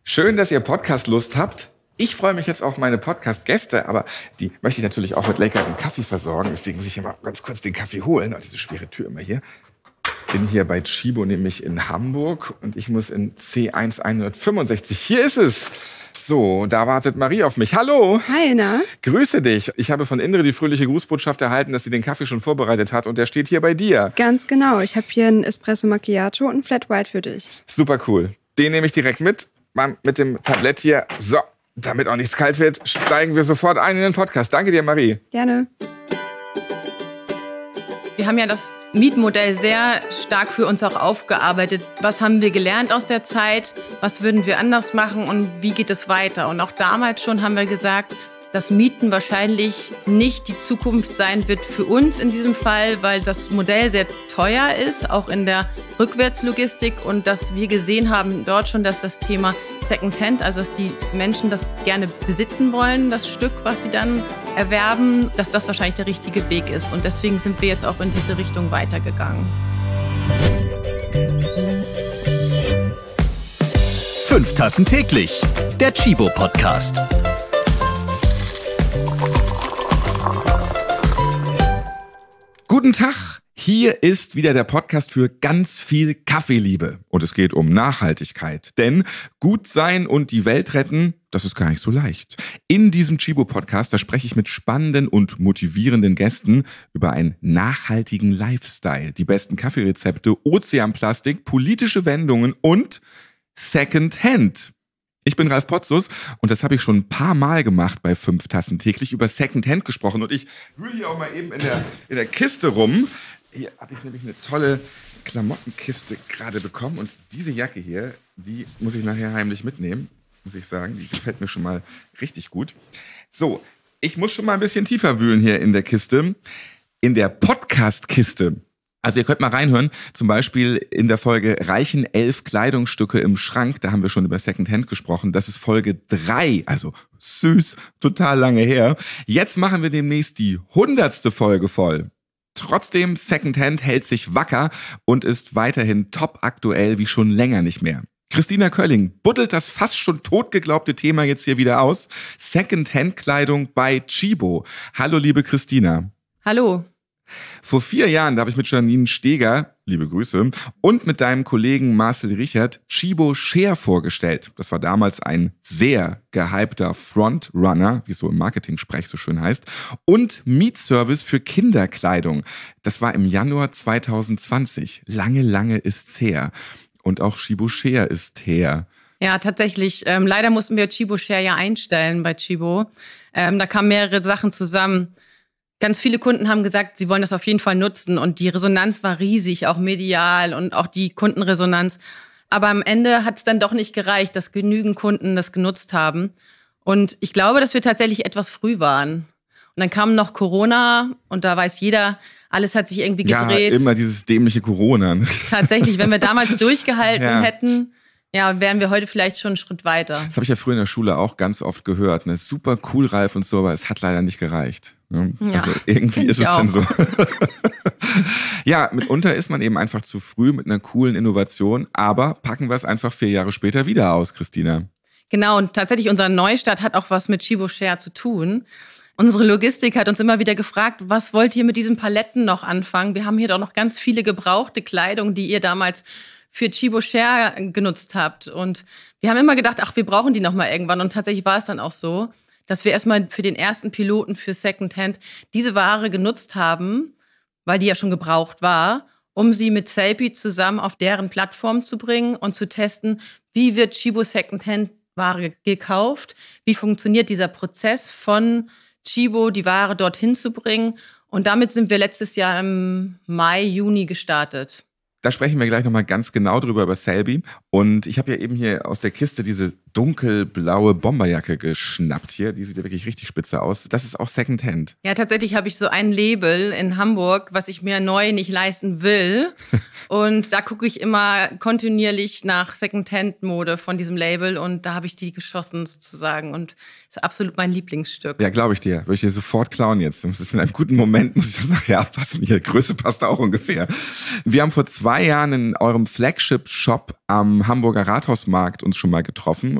Schön, dass ihr Podcast-Lust habt. Ich freue mich jetzt auf meine Podcast-Gäste, aber die möchte ich natürlich auch mit leckerem Kaffee versorgen. Deswegen muss ich immer ganz kurz den Kaffee holen. Oh, diese schwere Tür immer hier. Bin hier bei Chibo, nämlich in Hamburg. Und ich muss in C1165. Hier ist es. So, da wartet Marie auf mich. Hallo. Hi, na? Grüße dich. Ich habe von Indre die fröhliche Grußbotschaft erhalten, dass sie den Kaffee schon vorbereitet hat. Und der steht hier bei dir. Ganz genau. Ich habe hier einen Espresso Macchiato und einen Flat White für dich. Super cool. Den nehme ich direkt mit. Mit dem Tablett hier. So, damit auch nichts kalt wird, steigen wir sofort ein in den Podcast. Danke dir, Marie. Gerne. Wir haben ja das Mietmodell sehr stark für uns auch aufgearbeitet. Was haben wir gelernt aus der Zeit? Was würden wir anders machen? Und wie geht es weiter? Und auch damals schon haben wir gesagt, dass Mieten wahrscheinlich nicht die Zukunft sein wird für uns in diesem Fall, weil das Modell sehr teuer ist, auch in der Rückwärtslogistik. Und dass wir gesehen haben dort schon, dass das Thema Secondhand, also dass die Menschen das gerne besitzen wollen, das Stück, was sie dann erwerben, dass das wahrscheinlich der richtige Weg ist. Und deswegen sind wir jetzt auch in diese Richtung weitergegangen. 5 Tassen täglich, der Chibo Podcast. Guten Tag, hier ist wieder der Podcast für ganz viel Kaffeeliebe. Und es geht um Nachhaltigkeit. Denn gut sein und die Welt retten, das ist gar nicht so leicht. In diesem Chibo-Podcast, da spreche ich mit spannenden und motivierenden Gästen über einen nachhaltigen Lifestyle, die besten Kaffeerezepte, Ozeanplastik, politische Wendungen und Secondhand. Ich bin Ralf Potzus und das habe ich schon ein paar Mal gemacht bei 5 Tassen täglich, über Secondhand gesprochen. Und ich wühle hier auch mal eben in der Kiste rum. Hier habe ich nämlich eine tolle Klamottenkiste gerade bekommen. Und diese Jacke hier, die muss ich nachher heimlich mitnehmen, muss ich sagen. Die gefällt mir schon mal richtig gut. So, ich muss schon mal ein bisschen tiefer wühlen hier in der Kiste. In der Podcast-Kiste. Also ihr könnt mal reinhören, zum Beispiel in der Folge Reichen 11 Kleidungsstücke im Schrank, da haben wir schon über Secondhand gesprochen, das ist Folge 3, also süß, total lange her. Jetzt machen wir demnächst die 100. Folge voll. Trotzdem, Secondhand hält sich wacker und ist weiterhin top aktuell wie schon länger nicht mehr. Christina Kölling buddelt das fast schon totgeglaubte Thema jetzt hier wieder aus. Secondhand-Kleidung bei Chibo. Hallo liebe Christina. Hallo. Vor 4 Jahren, da habe ich mit Janine Steger, liebe Grüße, und mit deinem Kollegen Marcel Richard Chibo Share vorgestellt. Das war damals ein sehr gehypter Frontrunner, wie es so im Marketing-Sprech so schön heißt, und Mietservice für Kinderkleidung. Das war im Januar 2020. Lange ist's her. Und auch Chibo Share ist her. Ja, tatsächlich. Leider mussten wir Chibo Share ja einstellen bei Chibo. Da kamen mehrere Sachen zusammen. Ganz viele Kunden haben gesagt, sie wollen das auf jeden Fall nutzen und die Resonanz war riesig, auch medial und auch die Kundenresonanz. Aber am Ende hat es dann doch nicht gereicht, dass genügend Kunden das genutzt haben. Und ich glaube, dass wir tatsächlich etwas früh waren. Und dann kam noch Corona und da weiß jeder, alles hat sich irgendwie gedreht. Ja, immer dieses dämliche Corona. Tatsächlich, wenn wir damals durchgehalten hätten, ja, wären wir heute vielleicht schon einen Schritt weiter. Das habe ich ja früher in der Schule auch ganz oft gehört. Ne? Super cool, Ralf und so, aber es hat leider nicht gereicht. Ne? Ja, also irgendwie ist es dann so. Ja, mitunter ist man eben einfach zu früh mit einer coolen Innovation, aber packen wir es einfach 4 Jahre später wieder aus, Christina. Genau, und tatsächlich unser Neustart hat auch was mit Chibo Share zu tun. Unsere Logistik hat uns immer wieder gefragt, was wollt ihr mit diesen Paletten noch anfangen? Wir haben hier doch noch ganz viele gebrauchte Kleidung, die ihr damals für Chibo Share genutzt habt. Und wir haben immer gedacht, ach, wir brauchen die noch mal irgendwann. Und tatsächlich war es dann auch so, dass wir erstmal für den ersten Piloten für Secondhand diese Ware genutzt haben, weil die ja schon gebraucht war, um sie mit Sellpy zusammen auf deren Plattform zu bringen und zu testen, wie wird Chibo Secondhand Ware gekauft, wie funktioniert dieser Prozess von Chibo, die Ware dorthin zu bringen. Und damit sind wir letztes Jahr im Mai, Juni gestartet. Da sprechen wir gleich nochmal ganz genau drüber über Sellpy. Und ich habe ja eben hier aus der Kiste diese dunkelblaue Bomberjacke geschnappt hier. Die sieht ja wirklich richtig spitze aus. Das ist auch Secondhand. Ja, tatsächlich habe ich so ein Label in Hamburg, was ich mir neu nicht leisten will. Und da gucke ich immer kontinuierlich nach Secondhand-Mode von diesem Label. Und da habe ich die geschossen sozusagen. Und ist absolut mein Lieblingsstück. Ja, glaube ich dir. Würde ich dir sofort klauen jetzt. Das ist in einem guten Moment, muss ich das nachher abpassen. Hier, Größe passt auch ungefähr. Wir haben vor 2 Jahren in eurem Flagship-Shop am Hamburger Rathausmarkt uns schon mal getroffen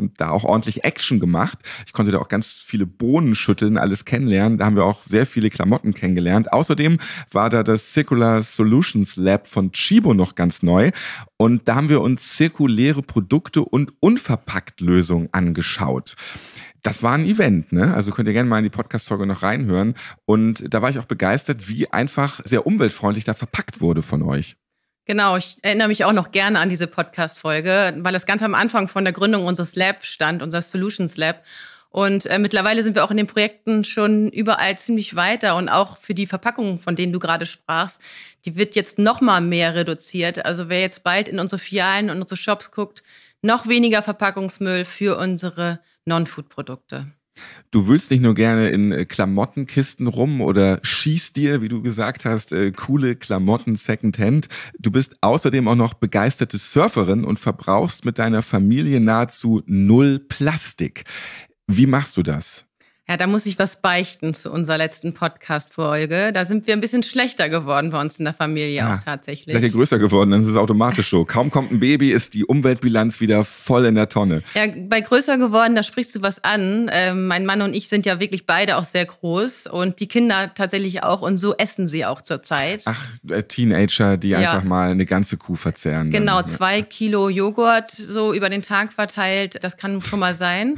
und da auch ordentlich Action gemacht. Ich konnte da auch ganz viele Bohnen schütteln, alles kennenlernen. Da haben wir auch sehr viele Klamotten kennengelernt. Außerdem war da das Circular Solutions Lab von Chibo noch ganz neu. Und da haben wir uns zirkuläre Produkte und Unverpackt-Lösungen angeschaut. Das war ein Event, ne? Also könnt ihr gerne mal in die Podcast-Folge noch reinhören. Und da war ich auch begeistert, wie einfach sehr umweltfreundlich da verpackt wurde von euch. Genau, ich erinnere mich auch noch gerne an diese Podcast-Folge, weil das ganz am Anfang von der Gründung unseres Lab stand, unser Solutions Lab. Und mittlerweile sind wir auch in den Projekten schon überall ziemlich weiter. Und auch für die Verpackungen, von denen du gerade sprachst, die wird jetzt noch mal mehr reduziert. Also wer jetzt bald in unsere Filialen und unsere Shops guckt, noch weniger Verpackungsmüll für unsere Non-Food-Produkte. Du wühlst nicht nur gerne in Klamottenkisten rum oder schießt dir, wie du gesagt hast, coole Klamotten Secondhand. Du bist außerdem auch noch begeisterte Surferin und verbrauchst mit deiner Familie nahezu 0 Plastik. Wie machst du das? Ja, da muss ich was beichten zu unserer letzten Podcast-Folge. Da sind wir ein bisschen schlechter geworden bei uns in der Familie auch tatsächlich. Seid ihr größer geworden, dann ist es automatisch so. Kaum kommt ein Baby, ist die Umweltbilanz wieder voll in der Tonne. Ja, bei größer geworden, da sprichst du was an. Mein Mann und ich sind ja wirklich beide auch sehr groß und die Kinder tatsächlich auch und so essen sie auch zurzeit. Ach, Teenager, die einfach mal eine ganze Kuh verzehren. Genau, dann. 2 Kilo Joghurt so über den Tag verteilt, das kann schon mal sein.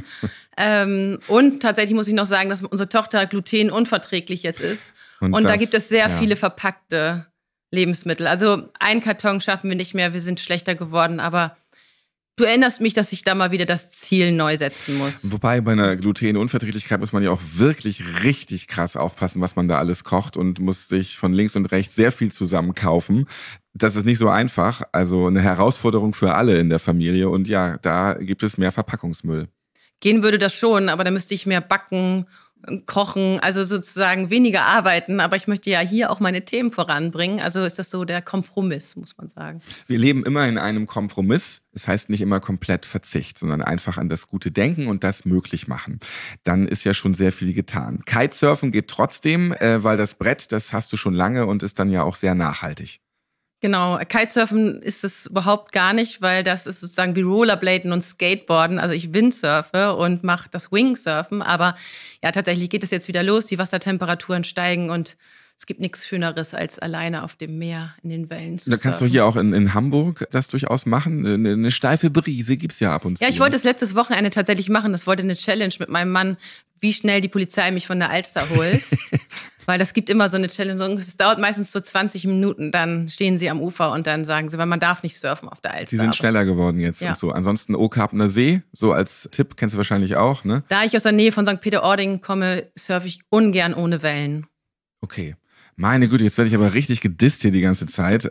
Und tatsächlich muss ich noch sagen, dass unsere Tochter glutenunverträglich jetzt ist. Und da gibt es sehr viele verpackte Lebensmittel. Also einen Karton schaffen wir nicht mehr, wir sind schlechter geworden. Aber du erinnerst mich, dass ich da mal wieder das Ziel neu setzen muss. Wobei bei einer Glutenunverträglichkeit muss man ja auch wirklich richtig krass aufpassen, was man da alles kocht und muss sich von links und rechts sehr viel zusammenkaufen. Das ist nicht so einfach. Also eine Herausforderung für alle in der Familie. Und ja, da gibt es mehr Verpackungsmüll. Gehen würde das schon, aber da müsste ich mehr backen, kochen, also sozusagen weniger arbeiten. Aber ich möchte ja hier auch meine Themen voranbringen. Also ist das so der Kompromiss, muss man sagen. Wir leben immer in einem Kompromiss. Das heißt nicht immer komplett Verzicht, sondern einfach an das gute Denken und das möglich machen. Dann ist ja schon sehr viel getan. Kitesurfen geht trotzdem, weil das Brett, das hast du schon lange und ist dann ja auch sehr nachhaltig. Genau, Kitesurfen ist es überhaupt gar nicht, weil das ist sozusagen wie Rollerbladen und Skateboarden. Also ich windsurfe und mache das Wingsurfen, aber ja, tatsächlich geht es jetzt wieder los, die Wassertemperaturen steigen und es gibt nichts Schöneres, als alleine auf dem Meer in den Wellen zu surfen. Da kannst du hier auch in Hamburg das durchaus machen. Eine steife Brise gibt's ja ab und zu. Ja, ich wollte das letztes Wochenende tatsächlich machen. Das wollte eine Challenge mit meinem Mann, wie schnell die Polizei mich von der Alster holt. Weil das gibt immer so eine Challenge. Es dauert meistens so 20 Minuten, dann stehen sie am Ufer und dann sagen sie, weil man darf nicht surfen auf der Alster. Sie sind schneller geworden jetzt und so. Ansonsten Okarpner See, so als Tipp, kennst du wahrscheinlich auch, ne? Da ich aus der Nähe von St. Peter-Ording komme, surfe ich ungern ohne Wellen. Okay. Meine Güte, jetzt werde ich aber richtig gedisst hier die ganze Zeit.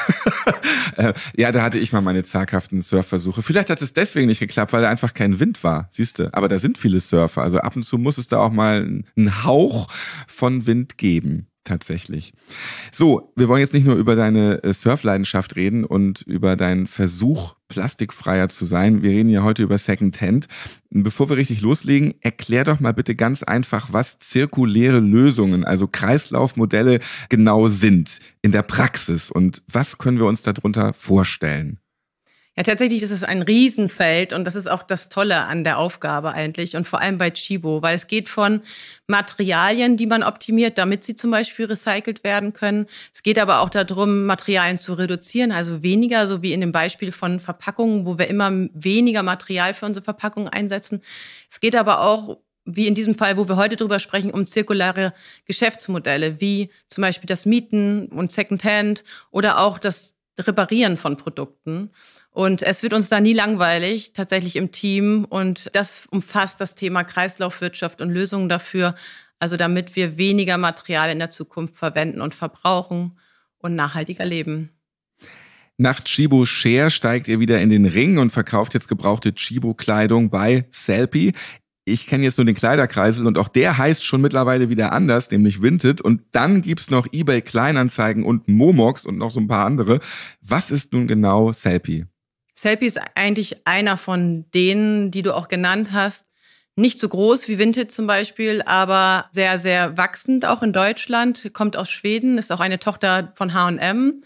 Ja, da hatte ich mal meine zaghaften Surfversuche. Vielleicht hat es deswegen nicht geklappt, weil da einfach kein Wind war, siehst du. Aber da sind viele Surfer. Also ab und zu muss es da auch mal einen Hauch von Wind geben. Tatsächlich. So, wir wollen jetzt nicht nur über deine Surfleidenschaft reden und über deinen Versuch, plastikfreier zu sein. Wir reden ja heute über Secondhand. Bevor wir richtig loslegen, erklär doch mal bitte ganz einfach, was zirkuläre Lösungen, also Kreislaufmodelle genau sind in der Praxis und was können wir uns darunter vorstellen? Ja, tatsächlich ist es ein Riesenfeld und das ist auch das Tolle an der Aufgabe eigentlich und vor allem bei Chibo, weil es geht von Materialien, die man optimiert, damit sie zum Beispiel recycelt werden können. Es geht aber auch darum, Materialien zu reduzieren, also weniger, so wie in dem Beispiel von Verpackungen, wo wir immer weniger Material für unsere Verpackungen einsetzen. Es geht aber auch, wie in diesem Fall, wo wir heute drüber sprechen, um zirkuläre Geschäftsmodelle, wie zum Beispiel das Mieten und Secondhand oder auch das Reparieren von Produkten. Und es wird uns da nie langweilig, tatsächlich im Team. Und das umfasst das Thema Kreislaufwirtschaft und Lösungen dafür, also damit wir weniger Material in der Zukunft verwenden und verbrauchen und nachhaltiger leben. Nach Chibo Share steigt ihr wieder in den Ring und verkauft jetzt gebrauchte Chibo-Kleidung bei Sellpy. Ich kenne jetzt nur den Kleiderkreisel und auch der heißt schon mittlerweile wieder anders, nämlich Vinted. Und dann gibt's noch eBay Kleinanzeigen und Momox und noch so ein paar andere. Was ist nun genau Sellpy? Sellpy ist eigentlich einer von denen, die du auch genannt hast. Nicht so groß wie Vinted zum Beispiel, aber sehr, sehr wachsend auch in Deutschland. Kommt aus Schweden, ist auch eine Tochter von H&M.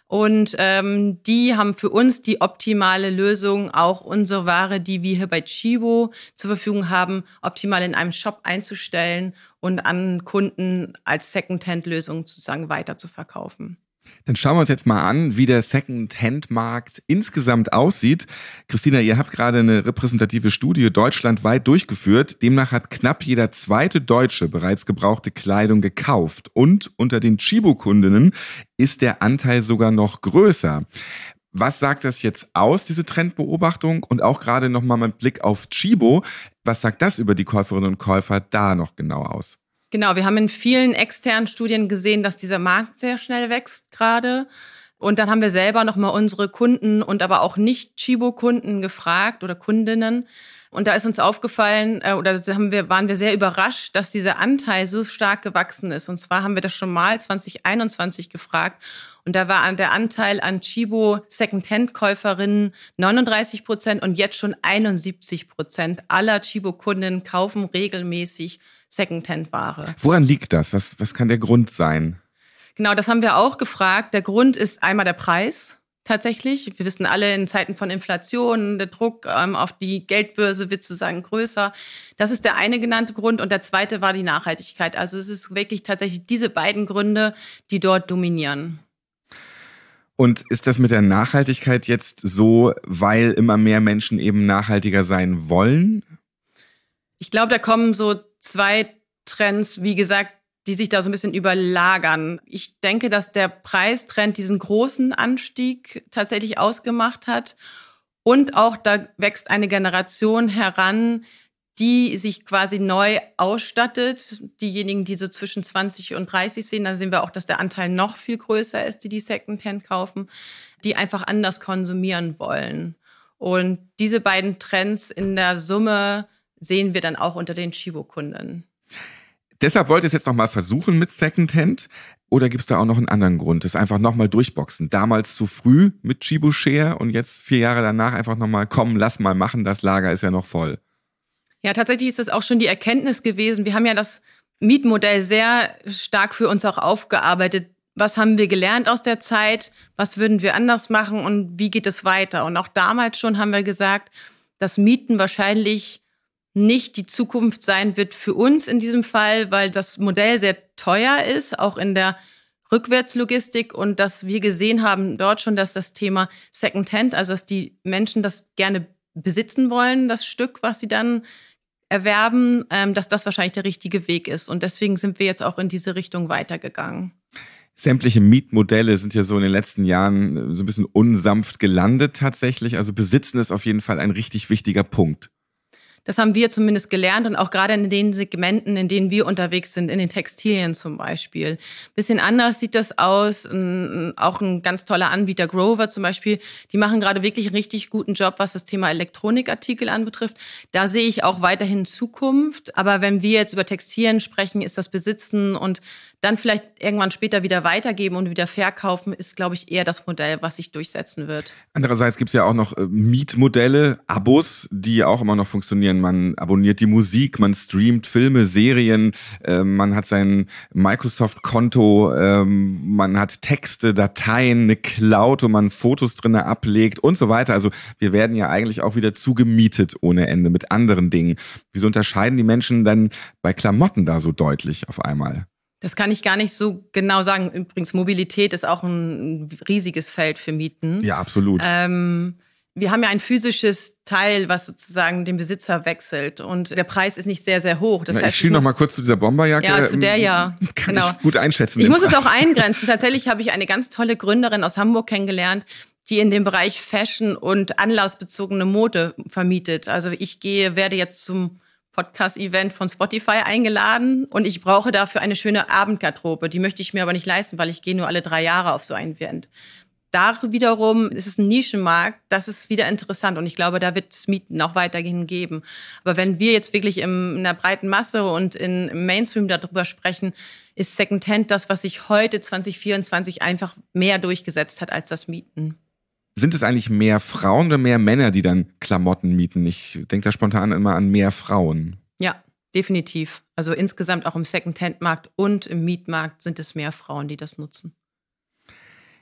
Und die haben für uns die optimale Lösung, auch unsere Ware, die wir hier bei Chibo zur Verfügung haben, optimal in einem Shop einzustellen und an Kunden als Second-Hand-Lösung sozusagen weiter zu verkaufen. Dann schauen wir uns jetzt mal an, wie der Second-Hand-Markt insgesamt aussieht. Christina, ihr habt gerade eine repräsentative Studie deutschlandweit durchgeführt. Demnach hat knapp jeder zweite Deutsche bereits gebrauchte Kleidung gekauft. Und unter den Chibo-Kundinnen ist der Anteil sogar noch größer. Was sagt das jetzt aus, diese Trendbeobachtung? Und auch gerade nochmal mit Blick auf Chibo, was sagt das über die Käuferinnen und Käufer da noch genau aus? Genau, wir haben in vielen externen Studien gesehen, dass dieser Markt sehr schnell wächst gerade. Und dann haben wir selber nochmal unsere Kunden und aber auch Nicht-Chibo-Kunden gefragt oder Kundinnen. Und da ist uns aufgefallen, waren wir sehr überrascht, dass dieser Anteil so stark gewachsen ist. Und zwar haben wir das schon mal 2021 gefragt. Und da war der Anteil an Chibo Second-Hand-Käuferinnen 39% und jetzt schon 71% aller Chibo-Kundinnen kaufen regelmäßig Second-Hand-Ware. Woran liegt das? Was kann der Grund sein? Genau, das haben wir auch gefragt. Der Grund ist einmal der Preis tatsächlich. Wir wissen alle, in Zeiten von Inflation, der Druck auf die Geldbörse wird sozusagen größer. Das ist der eine genannte Grund. Und der zweite war die Nachhaltigkeit. Also es ist wirklich tatsächlich diese beiden Gründe, die dort dominieren. Und ist das mit der Nachhaltigkeit jetzt so, weil immer mehr Menschen eben nachhaltiger sein wollen? Ich glaube, da kommen so zwei Trends, wie gesagt, die sich da so ein bisschen überlagern. Ich denke, dass der Preistrend diesen großen Anstieg tatsächlich ausgemacht hat. Und auch da wächst eine Generation heran, die sich quasi neu ausstattet. Diejenigen, die so zwischen 20 und 30 sind, da sehen wir auch, dass der Anteil noch viel größer ist, die Secondhand kaufen, die einfach anders konsumieren wollen. Und diese beiden Trends in der Summe sehen wir dann auch unter den Chibo-Kunden. Deshalb wollt ihr es jetzt nochmal versuchen mit Secondhand? Oder gibt es da auch noch einen anderen Grund? Das einfach nochmal durchboxen. Damals zu früh mit Chibo Share und jetzt 4 Jahre danach einfach nochmal, komm, lass mal machen, das Lager ist ja noch voll. Ja, tatsächlich ist das auch schon die Erkenntnis gewesen. Wir haben ja das Mietmodell sehr stark für uns auch aufgearbeitet. Was haben wir gelernt aus der Zeit? Was würden wir anders machen und wie geht es weiter? Und auch damals schon haben wir gesagt, dass Mieten wahrscheinlich nicht die Zukunft sein wird für uns in diesem Fall, weil das Modell sehr teuer ist, auch in der Rückwärtslogistik und dass wir gesehen haben dort schon, dass das Thema Secondhand, also dass die Menschen das gerne besitzen wollen, das Stück, was sie dann erwerben, dass das wahrscheinlich der richtige Weg ist. Und deswegen sind wir jetzt auch in diese Richtung weitergegangen. Sämtliche Mietmodelle sind ja so in den letzten Jahren so ein bisschen unsanft gelandet tatsächlich. Also Besitzen ist auf jeden Fall ein richtig wichtiger Punkt. Das haben wir zumindest gelernt und auch gerade in den Segmenten, in denen wir unterwegs sind, in den Textilien zum Beispiel. Bisschen anders sieht das aus. Auch ein ganz toller Anbieter, Grover zum Beispiel, die machen gerade wirklich einen richtig guten Job, was das Thema Elektronikartikel anbetrifft. Da sehe ich auch weiterhin Zukunft. Aber wenn wir jetzt über Textilien sprechen, ist das Besitzen und dann vielleicht irgendwann später wieder weitergeben und wieder verkaufen, ist, glaube ich, eher das Modell, was sich durchsetzen wird. Andererseits gibt es ja auch noch Mietmodelle, Abos, die auch immer noch funktionieren. Man abonniert die Musik, man streamt Filme, Serien, man hat sein Microsoft-Konto, man hat Texte, Dateien, eine Cloud, wo man Fotos drin ablegt und so weiter. Also wir werden ja eigentlich auch wieder zugemietet ohne Ende mit anderen Dingen. Wieso unterscheiden die Menschen dann bei Klamotten da so deutlich auf einmal? Das kann ich gar nicht so genau sagen. Übrigens, Mobilität ist auch ein riesiges Feld für Mieten. Ja, absolut. Wir haben ja ein physisches Teil, was sozusagen den Besitzer wechselt. Und der Preis ist nicht sehr, sehr hoch. Das heißt, ich schiele noch mal kurz zu dieser Bomberjacke. Ja, zu der ja. Kann genau. ich gut einschätzen. Ich muss es auch eingrenzen. Tatsächlich habe ich eine ganz tolle Gründerin aus Hamburg kennengelernt, die in dem Bereich Fashion und anlassbezogene Mode vermietet. Also ich werde jetzt zum Podcast-Event von Spotify eingeladen und ich brauche dafür eine schöne Abendgarderobe. Die möchte ich mir aber nicht leisten, weil ich gehe nur alle 3 Jahre auf so ein Event. Da wiederum ist es ein Nischenmarkt, das ist wieder interessant und ich glaube, da wird es Mieten auch weiterhin geben. Aber wenn wir jetzt wirklich in der breiten Masse und im Mainstream darüber sprechen, ist Secondhand das, was sich heute 2024 einfach mehr durchgesetzt hat als das Mieten. Sind es eigentlich mehr Frauen oder mehr Männer, die dann Klamotten mieten? Ich denke da spontan immer an mehr Frauen. Ja, definitiv. Also insgesamt auch im Secondhand-Markt und im Mietmarkt sind es mehr Frauen, die das nutzen.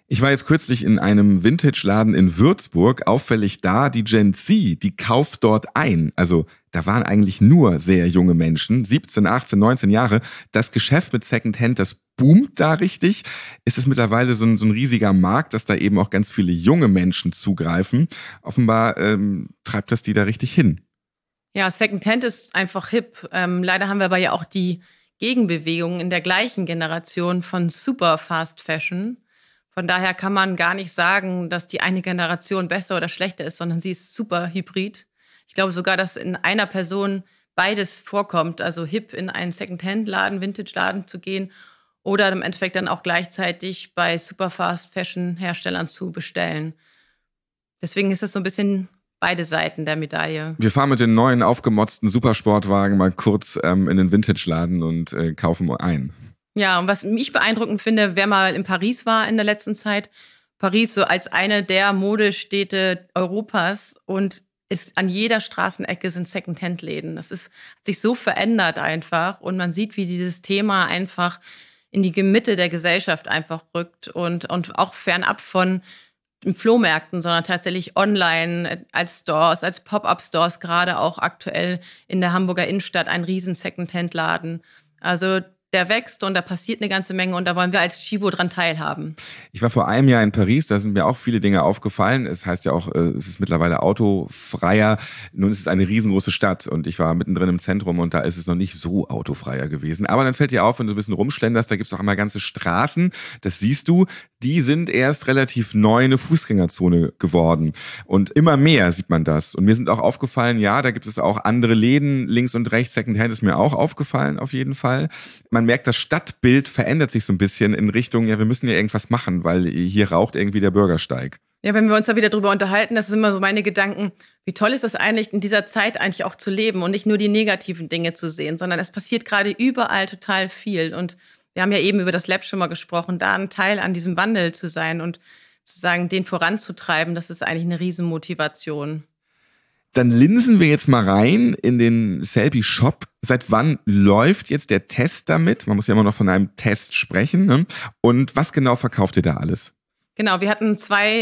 Ich war jetzt kürzlich in einem Vintage-Laden in Würzburg, auffällig da, die Gen Z, die kauft dort ein. Also da waren eigentlich nur sehr junge Menschen, 17, 18, 19 Jahre. Das Geschäft mit Secondhand, das boomt da richtig. Es ist mittlerweile so ein riesiger Markt, dass da eben auch ganz viele junge Menschen zugreifen. Offenbar treibt das die da richtig hin. Ja, Secondhand ist einfach hip. Leider haben wir aber ja auch die Gegenbewegung in der gleichen Generation von Super Fast Fashion. Von daher kann man gar nicht sagen, dass die eine Generation besser oder schlechter ist, sondern sie ist super hybrid. Ich glaube sogar, dass in einer Person beides vorkommt, also hip in einen Secondhand-Laden, Vintage-Laden zu gehen oder im Endeffekt dann auch gleichzeitig bei super Fast Fashion-Herstellern zu bestellen. Deswegen ist das so ein bisschen beide Seiten der Medaille. Wir fahren mit den neuen aufgemotzten Supersportwagen mal kurz in den Vintage-Laden und kaufen ein. Ja, und was ich beeindruckend finde, wer mal in Paris war in der letzten Zeit, Paris so als eine der Modestädte Europas und ist an jeder Straßenecke sind Secondhand-Läden. Das hat sich so verändert einfach und man sieht, wie dieses Thema einfach in die Mitte der Gesellschaft einfach rückt und auch fernab von Flohmärkten, sondern tatsächlich online als Stores, als Pop-up-Stores, gerade auch aktuell in der Hamburger Innenstadt ein riesen Secondhand-Laden. Also der wächst und da passiert eine ganze Menge und da wollen wir als Chibo dran teilhaben. Ich war vor einem Jahr in Paris, da sind mir auch viele Dinge aufgefallen. Es heißt ja auch, es ist mittlerweile autofreier. Nun ist es eine riesengroße Stadt und ich war mittendrin im Zentrum und da ist es noch nicht so autofreier gewesen. Aber dann fällt dir auf, wenn du ein bisschen rumschlenderst, da gibt es auch immer ganze Straßen, das siehst du, die sind erst relativ neu eine Fußgängerzone geworden. Und immer mehr sieht man das. Und mir sind auch aufgefallen, ja, da gibt es auch andere Läden, links und rechts. Secondhand ist mir auch aufgefallen, auf jeden Fall. Man merkt, das Stadtbild verändert sich so ein bisschen in Richtung, ja, wir müssen ja irgendwas machen, weil hier raucht irgendwie der Bürgersteig. Ja, wenn wir uns da wieder drüber unterhalten, das sind immer so meine Gedanken, wie toll ist das eigentlich, in dieser Zeit eigentlich auch zu leben und nicht nur die negativen Dinge zu sehen, sondern es passiert gerade überall total viel. Und wir haben ja eben über das Lab schon mal gesprochen, da ein Teil an diesem Wandel zu sein und zu sagen, den voranzutreiben, das ist eigentlich eine Riesenmotivation. Dann linsen wir jetzt mal rein in den Sellpy-Shop. Seit wann läuft jetzt der Test damit? Man muss ja immer noch von einem Test sprechen, ne? Und was genau verkauft ihr da alles? Genau, wir haben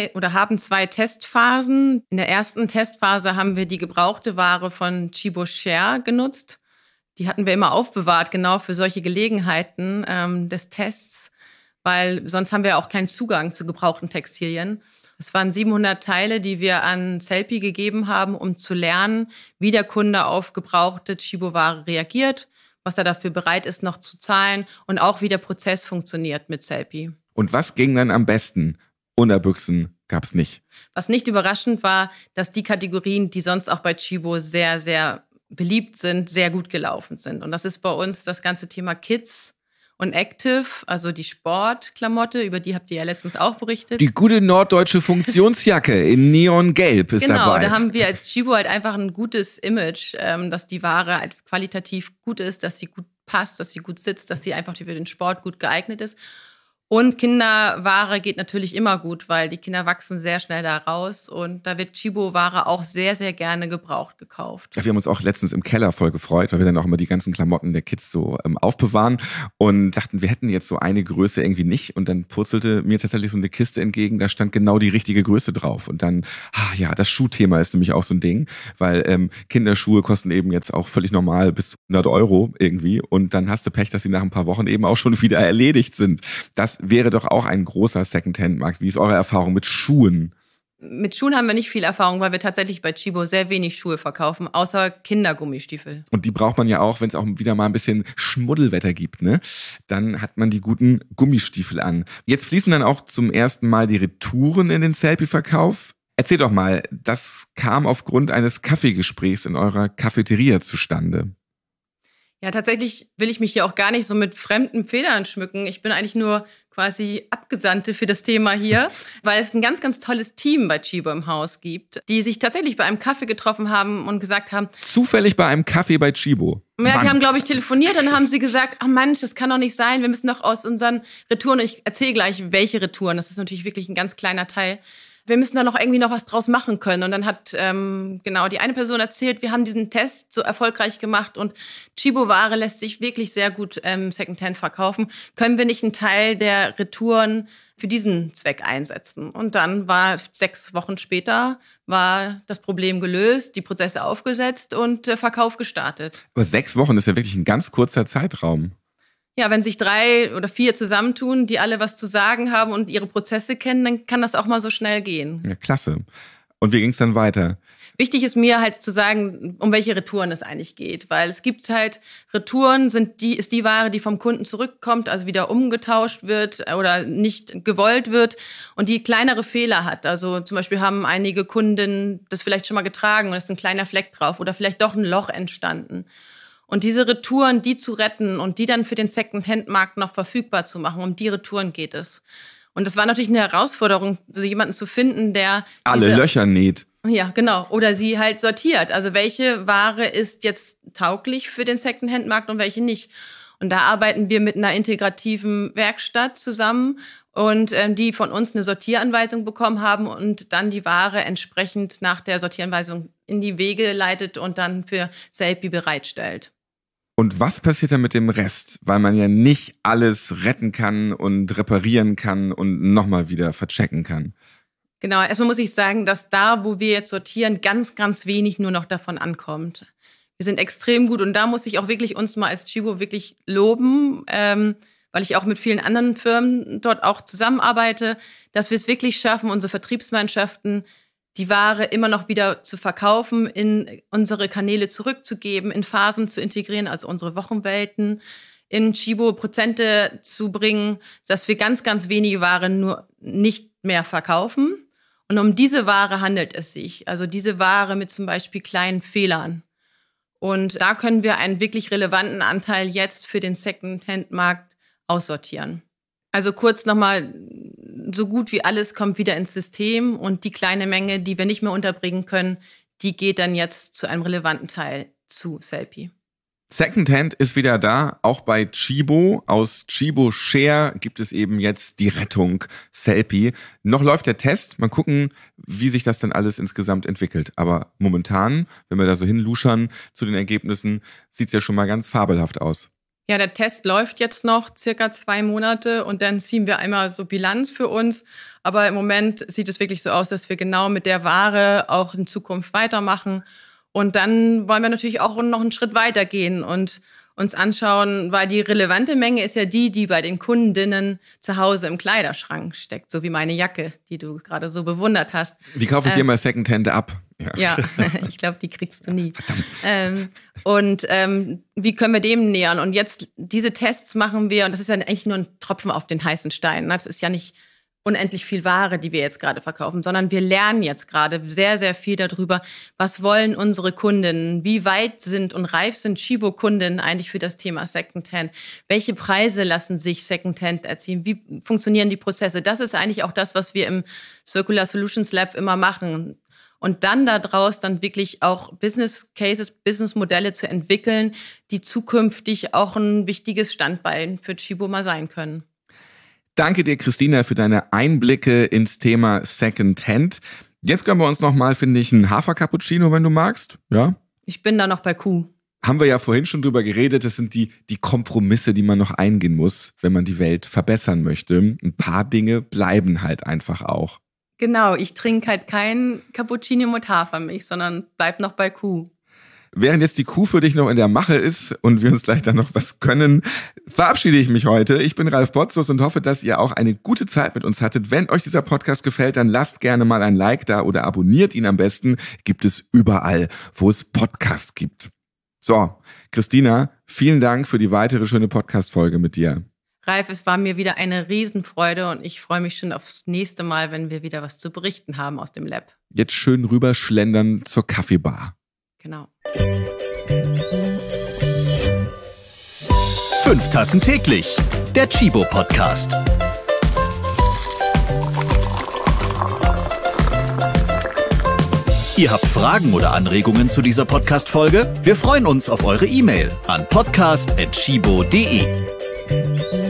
zwei Testphasen. In der ersten Testphase haben wir die gebrauchte Ware von Chibo Share genutzt. Die hatten wir immer aufbewahrt, genau für solche Gelegenheiten des Tests, weil sonst haben wir auch keinen Zugang zu gebrauchten Textilien. Es waren 700 Teile, die wir an Sellpy gegeben haben, um zu lernen, wie der Kunde auf gebrauchte Chibo-Ware reagiert, was er dafür bereit ist, noch zu zahlen und auch wie der Prozess funktioniert mit Sellpy. Und was ging dann am besten? Unterbüchsen gab's nicht. Was nicht überraschend war, dass die Kategorien, die sonst auch bei Chibo sehr, sehr beliebt sind, sehr gut gelaufen sind. Und das ist bei uns das ganze Thema Kids und Active, also die Sportklamotte, über die habt ihr ja letztens auch berichtet. Die gute norddeutsche Funktionsjacke in Neongelb ist dabei. Genau, da haben wir als Chibo halt einfach ein gutes Image, dass die Ware halt qualitativ gut ist, dass sie gut passt, dass sie gut sitzt, dass sie einfach für den Sport gut geeignet ist. Und Kinderware geht natürlich immer gut, weil die Kinder wachsen sehr schnell da raus und da wird Chibo-Ware auch sehr, sehr gerne gebraucht gekauft. Ja, wir haben uns auch letztens im Keller voll gefreut, weil wir dann auch immer die ganzen Klamotten der Kids so aufbewahren und dachten, wir hätten jetzt so eine Größe irgendwie nicht und dann purzelte mir tatsächlich so eine Kiste entgegen, da stand genau die richtige Größe drauf und dann, ja, das Schuhthema ist nämlich auch so ein Ding, weil Kinderschuhe kosten eben jetzt auch völlig normal bis zu 100 € irgendwie und dann hast du Pech, dass sie nach ein paar Wochen eben auch schon wieder erledigt sind. Das wäre doch auch ein großer Secondhand-Markt. Wie ist eure Erfahrung mit Schuhen? Mit Schuhen haben wir nicht viel Erfahrung, weil wir tatsächlich bei Chibo sehr wenig Schuhe verkaufen, außer Kindergummistiefel. Und die braucht man ja auch, wenn es auch wieder mal ein bisschen Schmuddelwetter gibt, ne? Dann hat man die guten Gummistiefel an. Jetzt fließen dann auch zum ersten Mal die Retouren in den Sellpy-Verkauf. Erzähl doch mal, das kam aufgrund eines Kaffeegesprächs in eurer Cafeteria zustande. Ja, tatsächlich will ich mich hier auch gar nicht so mit fremden Federn schmücken. Ich bin eigentlich nur quasi Abgesandte für das Thema hier, weil es ein ganz, ganz tolles Team bei Chibo im Haus gibt, die sich tatsächlich bei einem Kaffee getroffen haben und gesagt haben... Zufällig bei einem Kaffee bei Chibo? Ja, die haben, glaube ich, telefoniert und haben sie gesagt, ach Mensch, das kann doch nicht sein, wir müssen doch aus unseren Retouren, ich erzähle gleich, welche Retouren, das ist natürlich wirklich ein ganz kleiner Teil, wir müssen da noch irgendwie noch was draus machen können. Und dann hat die eine Person erzählt, wir haben diesen Test so erfolgreich gemacht und Chibo-Ware lässt sich wirklich sehr gut Secondhand verkaufen. Können wir nicht einen Teil der Retouren für diesen Zweck einsetzen? Und dann war 6 Wochen später war das Problem gelöst, die Prozesse aufgesetzt und der Verkauf gestartet. Aber 6 Wochen ist ja wirklich ein ganz kurzer Zeitraum. Ja, wenn sich 3 oder 4 zusammentun, die alle was zu sagen haben und ihre Prozesse kennen, dann kann das auch mal so schnell gehen. Ja, klasse. Und wie ging es dann weiter? Wichtig ist mir halt zu sagen, um welche Retouren es eigentlich geht, weil es gibt halt Retouren, ist die Ware, die vom Kunden zurückkommt, also wieder umgetauscht wird oder nicht gewollt wird und die kleinere Fehler hat. Also zum Beispiel haben einige Kunden das vielleicht schon mal getragen und es ist ein kleiner Fleck drauf oder vielleicht doch ein Loch entstanden. Und diese Retouren, die zu retten und die dann für den Second-Hand-Markt noch verfügbar zu machen, um die Retouren geht es. Und das war natürlich eine Herausforderung, so jemanden zu finden, der alle Löcher näht. Ja, genau. Oder sie halt sortiert. Also welche Ware ist jetzt tauglich für den Second-Hand-Markt und welche nicht. Und da arbeiten wir mit einer integrativen Werkstatt zusammen und die von uns eine Sortieranweisung bekommen haben und dann die Ware entsprechend nach der Sortieranweisung in die Wege leitet und dann für Selfie bereitstellt. Und was passiert dann mit dem Rest? Weil man ja nicht alles retten kann und reparieren kann und nochmal wieder verchecken kann. Genau, erstmal muss ich sagen, dass da, wo wir jetzt sortieren, ganz, ganz wenig nur noch davon ankommt. Wir sind extrem gut und da muss ich auch wirklich uns mal als Chibo wirklich loben, weil ich auch mit vielen anderen Firmen dort auch zusammenarbeite, dass wir es wirklich schaffen, unsere Vertriebsmannschaften die Ware immer noch wieder zu verkaufen, in unsere Kanäle zurückzugeben, in Phasen zu integrieren, also unsere Wochenwelten, in Chibo Prozente zu bringen, dass wir ganz, ganz wenige Ware nur nicht mehr verkaufen. Und um diese Ware handelt es sich. Also diese Ware mit zum Beispiel kleinen Fehlern. Und da können wir einen wirklich relevanten Anteil jetzt für den Second-Hand-Markt aussortieren. Also kurz nochmal, so gut wie alles kommt wieder ins System und die kleine Menge, die wir nicht mehr unterbringen können, die geht dann jetzt zu einem relevanten Teil zu Selfie. Secondhand ist wieder da, auch bei Chibo. Aus Chibo Share gibt es eben jetzt die Rettung Selfie. Noch läuft der Test, mal gucken, wie sich das dann alles insgesamt entwickelt. Aber momentan, wenn wir da so hinluschern zu den Ergebnissen, sieht es ja schon mal ganz fabelhaft aus. Ja, der Test läuft jetzt noch circa 2 Monate und dann ziehen wir einmal so Bilanz für uns. Aber im Moment sieht es wirklich so aus, dass wir genau mit der Ware auch in Zukunft weitermachen. Und dann wollen wir natürlich auch noch einen Schritt weitergehen und uns anschauen, weil die relevante Menge ist ja die bei den Kundinnen zu Hause im Kleiderschrank steckt, so wie meine Jacke, die du gerade so bewundert hast. Die kaufe ich dir mal Secondhand ab. Ja, ich glaube, die kriegst du nie. Wie können wir dem nähern? Und jetzt diese Tests machen wir, und das ist ja eigentlich nur ein Tropfen auf den heißen Stein. Das ist ja nicht unendlich viel Ware, die wir jetzt gerade verkaufen, sondern wir lernen jetzt gerade sehr, sehr viel darüber, was wollen unsere Kundinnen, wie weit sind und reif sind Chibo-Kundinnen eigentlich für das Thema Secondhand, welche Preise lassen sich Secondhand erzielen, wie funktionieren die Prozesse. Das ist eigentlich auch das, was wir im Circular Solutions Lab immer machen. Und dann daraus dann wirklich auch Business Cases, Business-Modelle zu entwickeln, die zukünftig auch ein wichtiges Standbein für Chibo mal sein können. Danke dir, Christina, für deine Einblicke ins Thema Secondhand. Jetzt gönnen wir uns nochmal, finde ich, einen Hafer-Cappuccino, wenn du magst. Ja? Ich bin da noch bei Kuh. Haben wir ja vorhin schon drüber geredet. Das sind die Kompromisse, die man noch eingehen muss, wenn man die Welt verbessern möchte. Ein paar Dinge bleiben halt einfach auch. Genau, ich trinke halt kein Cappuccino mit Hafermilch, sondern bleib noch bei Kuh. Während jetzt die Kuh für dich noch in der Mache ist und wir uns gleich dann noch was gönnen, verabschiede ich mich heute. Ich bin Ralf Potzus und hoffe, dass ihr auch eine gute Zeit mit uns hattet. Wenn euch dieser Podcast gefällt, dann lasst gerne mal ein Like da oder abonniert ihn am besten. Gibt es überall, wo es Podcasts gibt. So, Christina, vielen Dank für die weitere schöne Podcast-Folge mit dir. Ralf, es war mir wieder eine Riesenfreude und ich freue mich schon aufs nächste Mal, wenn wir wieder was zu berichten haben aus dem Lab. Jetzt schön rüberschlendern zur Kaffeebar. Genau. 5 Tassen täglich, der Chibo Podcast. Ihr habt Fragen oder Anregungen zu dieser Podcast-Folge? Wir freuen uns auf eure E-Mail an podcast@chibo.de.